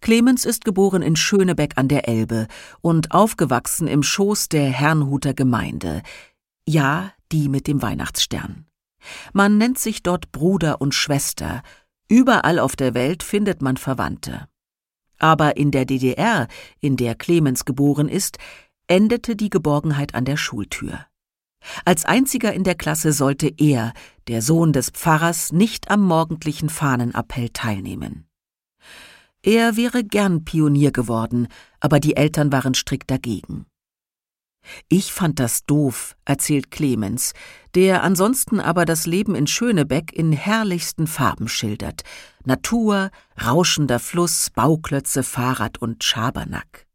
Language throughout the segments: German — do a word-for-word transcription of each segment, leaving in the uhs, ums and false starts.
Clemens ist geboren in Schönebeck an der Elbe und aufgewachsen im Schoß der Herrnhuter Gemeinde. Ja, die mit dem Weihnachtsstern. Man nennt sich dort Bruder und Schwester. Überall auf der Welt findet man Verwandte. Aber in der D D R, in der Clemens geboren ist, endete die Geborgenheit an der Schultür. Als einziger in der Klasse sollte er, der Sohn des Pfarrers, nicht am morgendlichen Fahnenappell teilnehmen. Er wäre gern Pionier geworden, aber die Eltern waren strikt dagegen. »Ich fand das doof«, erzählt Clemens, der ansonsten aber das Leben in Schönebeck in herrlichsten Farben schildert. Natur, rauschender Fluss, Bauklötze, Fahrrad und Schabernack.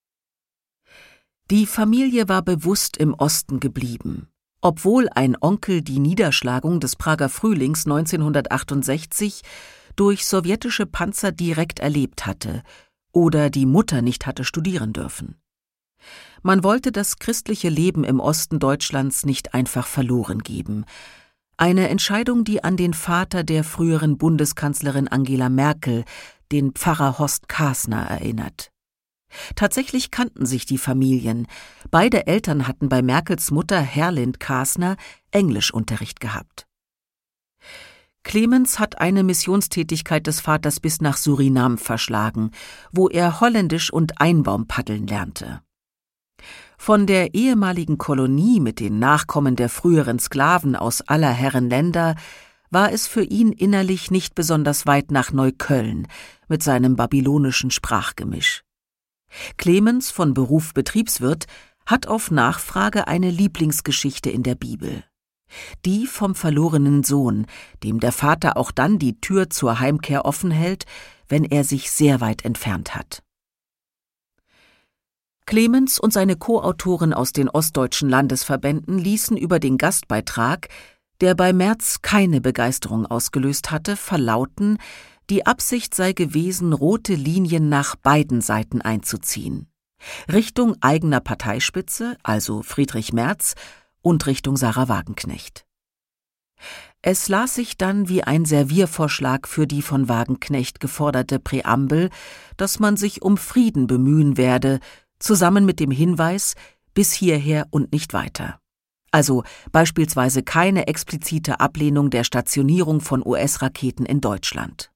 Die Familie war bewusst im Osten geblieben. Obwohl ein Onkel die Niederschlagung des Prager Frühlings neunzehnhundertachtundsechzig durch sowjetische Panzer direkt erlebt hatte oder die Mutter nicht hatte studieren dürfen. Man wollte das christliche Leben im Osten Deutschlands nicht einfach verloren geben. Eine Entscheidung, die an den Vater der früheren Bundeskanzlerin Angela Merkel, den Pfarrer Horst Kasner, erinnert. Tatsächlich kannten sich die Familien. Beide Eltern hatten bei Merkels Mutter Herlind Kasner Englischunterricht gehabt. Clemens hat eine Missionstätigkeit des Vaters bis nach Surinam verschlagen, wo er Holländisch und Einbaumpaddeln lernte. Von der ehemaligen Kolonie mit den Nachkommen der früheren Sklaven aus aller Herren Länder war es für ihn innerlich nicht besonders weit nach Neukölln mit seinem babylonischen Sprachgemisch. Clemens, von Beruf Betriebswirt, hat auf Nachfrage eine Lieblingsgeschichte in der Bibel. Die vom verlorenen Sohn, dem der Vater auch dann die Tür zur Heimkehr offen hält, wenn er sich sehr weit entfernt hat. Clemens und seine Co-Autoren aus den ostdeutschen Landesverbänden ließen über den Gastbeitrag, der bei Merz keine Begeisterung ausgelöst hatte, verlauten, die Absicht sei gewesen, rote Linien nach beiden Seiten einzuziehen. Richtung eigener Parteispitze, also Friedrich Merz, und Richtung Sarah Wagenknecht. Es las sich dann wie ein Serviervorschlag für die von Wagenknecht geforderte Präambel, dass man sich um Frieden bemühen werde, zusammen mit dem Hinweis, bis hierher und nicht weiter. Also beispielsweise keine explizite Ablehnung der Stationierung von U S-Raketen in Deutschland.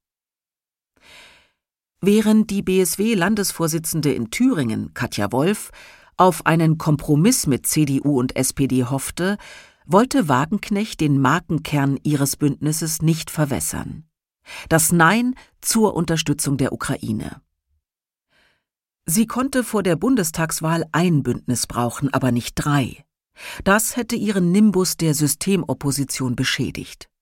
Während die B S W-Landesvorsitzende in Thüringen, Katja Wolf, auf einen Kompromiss mit C D U und S P D hoffte, wollte Wagenknecht den Markenkern ihres Bündnisses nicht verwässern. Das Nein zur Unterstützung der Ukraine. Sie konnte vor der Bundestagswahl ein Bündnis brauchen, aber nicht drei. Das hätte ihren Nimbus der Systemopposition beschädigt.